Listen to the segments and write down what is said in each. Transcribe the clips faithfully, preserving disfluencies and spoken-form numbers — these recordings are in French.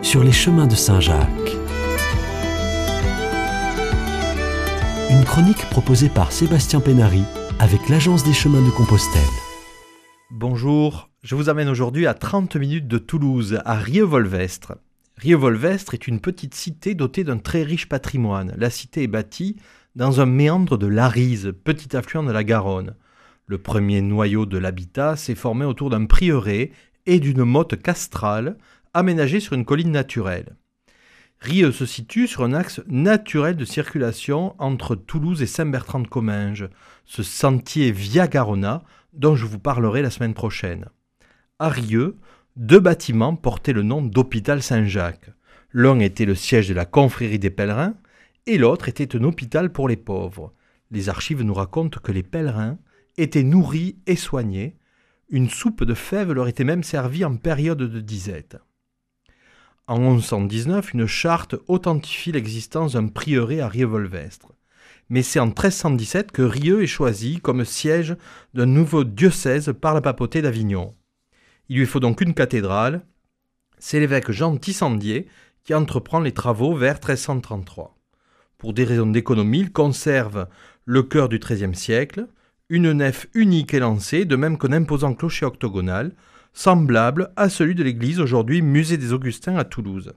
sur les chemins de Saint-Jacques. Une chronique proposée par Sébastien Pénary avec l'Agence des chemins de Compostelle. Bonjour, je vous amène aujourd'hui à trente minutes de Toulouse, à Rieux-Volvestre. Rieux-Volvestre est une petite cité dotée d'un très riche patrimoine. La cité est bâtie dans un méandre de l'Arise, petit affluent de la Garonne. Le premier noyau de l'habitat s'est formé autour d'un prieuré et d'une motte castrale aménagée sur une colline naturelle. Rieux se situe sur un axe naturel de circulation entre Toulouse et Saint-Bertrand-de-Comminges, ce sentier Via Garona dont je vous parlerai la semaine prochaine. À Rieux, deux bâtiments portaient le nom d'Hôpital Saint-Jacques. L'un était le siège de la confrérie des pèlerins et l'autre était un hôpital pour les pauvres. Les archives nous racontent que les pèlerins étaient nourris et soignés. Une soupe de fèves leur était même servie en période de disette. En onze cent dix-neuf, une charte authentifie l'existence d'un prieuré à Rieux-Volvestre. Mais c'est en treize cent dix-sept que Rieux est choisi comme siège d'un nouveau diocèse par la papauté d'Avignon. Il lui faut donc une cathédrale. C'est l'évêque Jean Tissandier qui entreprend les travaux vers treize cent trente-trois. Pour des raisons d'économie, il conserve le chœur du treizième siècle, une nef unique élancée, de même qu'un imposant clocher octogonal, semblable à celui de l'église aujourd'hui musée des Augustins à Toulouse.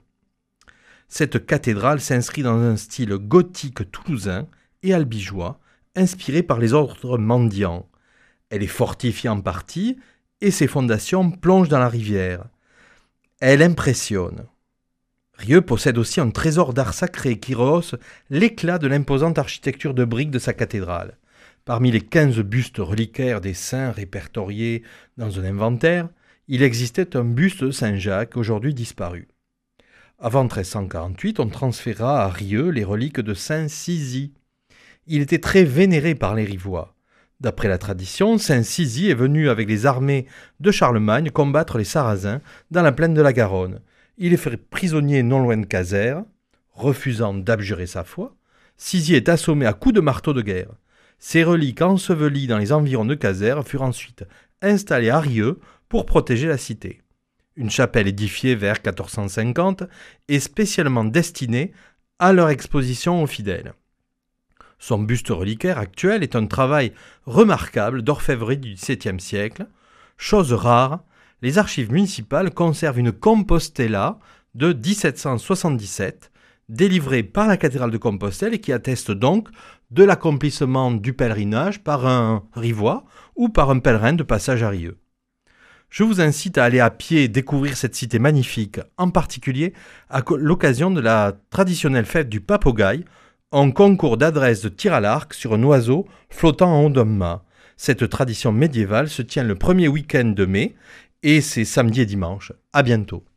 Cette cathédrale s'inscrit dans un style gothique toulousain et albigeois, inspiré par les ordres mendiants. Elle est fortifiée en partie et ses fondations plongent dans la rivière. Elle impressionne. Rieux possède aussi un trésor d'art sacré qui rehausse l'éclat de l'imposante architecture de briques de sa cathédrale. Parmi les quinze bustes reliquaires des saints répertoriés dans un inventaire, il existait un buste de Saint-Jacques, aujourd'hui disparu. Avant treize cent quarante-huit, on transféra à Rieux les reliques de Saint Sizy. Il était très vénéré par les Rivois. D'après la tradition, Saint Sizy est venu avec les armées de Charlemagne combattre les Sarrasins dans la plaine de la Garonne. Il est fait prisonnier non loin de Casères. Refusant d'abjurer sa foi, Sizy est assommé à coups de marteau de guerre. Ses reliques ensevelies dans les environs de Casères furent ensuite installées à Rieux pour protéger la cité. Une chapelle édifiée vers quatorze cent cinquante est spécialement destinée à leur exposition aux fidèles. Son buste reliquaire actuel est un travail remarquable d'orfèvrerie du dix-septième siècle. Chose rare, les archives municipales conservent une Compostella de dix-sept cent soixante-dix-sept, délivrée par la cathédrale de Compostelle et qui atteste donc de l'accomplissement du pèlerinage par un Rivois ou par un pèlerin de passage à Rieux. Je vous incite à aller à pied découvrir cette cité magnifique, en particulier à l'occasion de la traditionnelle fête du Papogaille, un concours d'adresse de tir à l'arc sur un oiseau flottant en haut d'un mât. Cette tradition médiévale se tient le premier week-end de mai et c'est samedi et dimanche. À bientôt.